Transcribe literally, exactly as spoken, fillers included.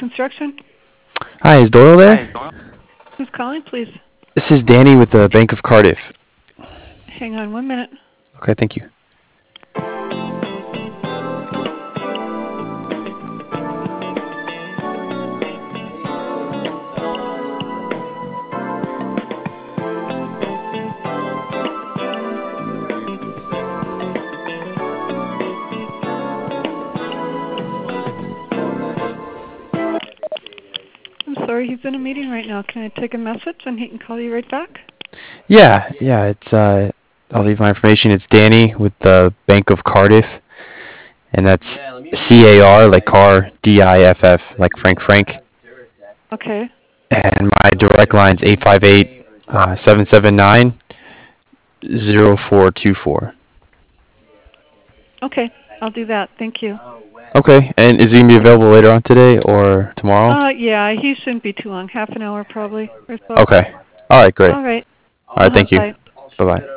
Construction. Hi, is Doyle there? Who's calling, please? This is Danny with the Bank of Cardiff. Hang on one minute. Okay, thank you. I'm sorry, he's in a meeting right now. Can I take a message and he can call you right back? Yeah, yeah, it's, uh, I'll leave my information. It's Danny with the Bank of Cardiff. And that's C A R, like car, D I F F, like Frank Frank. Okay. And my direct line's eight five eight, seven seven nine, zero four two four. Okay, I'll do that. Thank you. Okay, and is he going to be available later on today or tomorrow? Uh, yeah, he shouldn't be too long. Half an hour probably or so. Okay. All right, great. All right. All right, Uh-huh, thank you. bye. Bye-bye.